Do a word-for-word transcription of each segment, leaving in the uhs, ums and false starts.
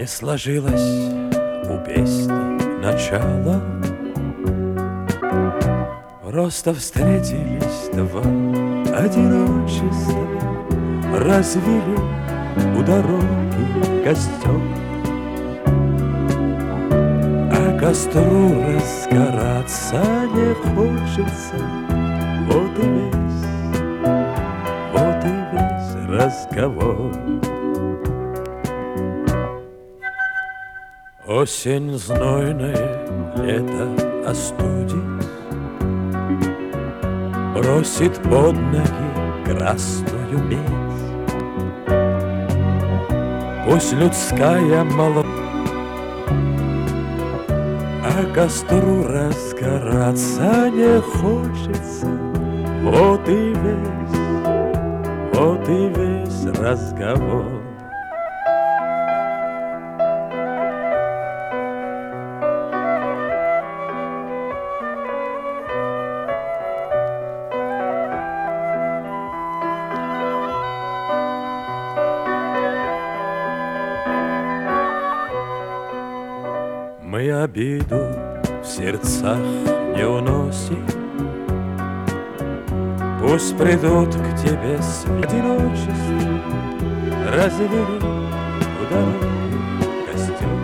Не сложилось у песни начало, просто встретились два одиночества, развели у дороги костер, а костру разгораться не хочется. Вот и весь, вот и весь разговор. Осень знойная, лето остудит, бросит под ноги красную медь. Пусть людская молодость, а костру разгораться не хочется. Вот и весь, вот и весь разговор. Мы обиду в сердцах не уносим, пусть придут к тебе с одиночеством, развели у дороги костер,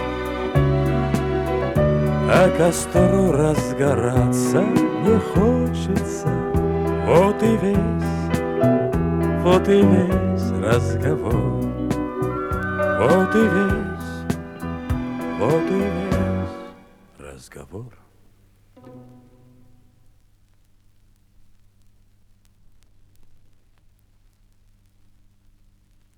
а костру разгораться не хочется. Вот и весь, вот и весь разговор. Вот и весь, вот и весь разговор.